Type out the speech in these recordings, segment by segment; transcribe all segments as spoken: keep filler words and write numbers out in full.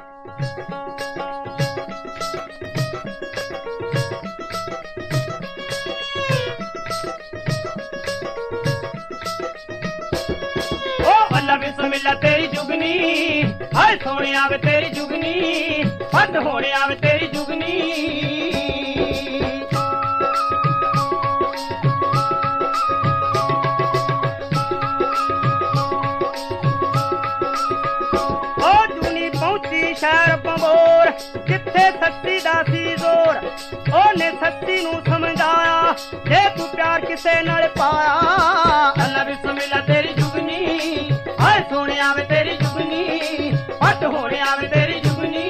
बिस्मिल्लाह तेरी जुगनी हाय सोने आवे तेरी जुगनी बंद होने आवे तेरी जुगनी ओ जुगनी पहुंची शहर पंबोर जिथे सच्ची दासी जोर ओने सच्ची नू समझाया जे तू प्यार किसे नाल पाया अल्लाह बिस्मिल्लाह तेरी जुगनी हाय सोने आवे तेरी जुगनी पट होने आवे तेरी जुगनी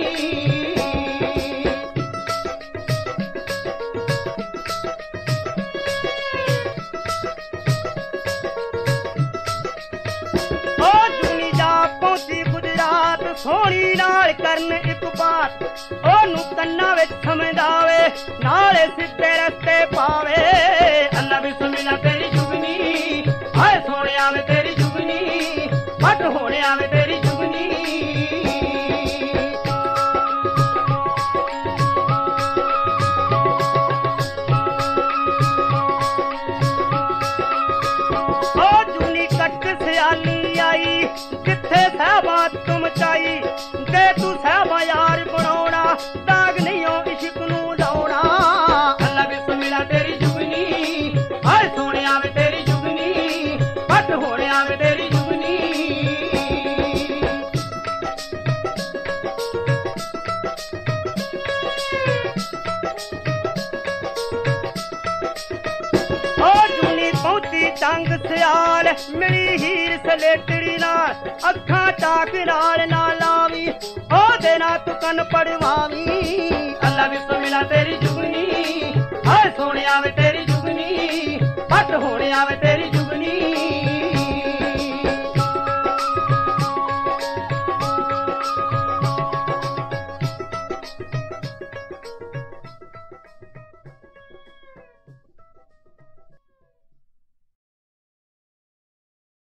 ओ जुगनी जा पहुंची गुजरात सोनी नाल करन एक बात ओनू कन्ना विच समझावे नाले सिद्धे रस्ते पावे अल्लाह बिस्मिल्लाह तेरी जुगनी हाय सोने आवे तेरी जुगनी पट होने आवे तेरी जुगनी ओ जुगनी कट सियाली आई जिथे साहबा तुम चाई दे तू साहबा यार बनाउणा दाग नहीं हो इश्क नू लाउणा अल्लाह बिस्मिल्लाह तेरी जुगनी हाय सोने आवे तेरी जुगनी पट होने आवे तेरी जुगनी टंग सियाल मिली हीर सलेटड़ी नाल अखां टाक नाल ना लावी ओदे ना तू कन पड़वावी अल्लाह बिस्मिल्लाह तेरी जुगनी हाय सोने आवे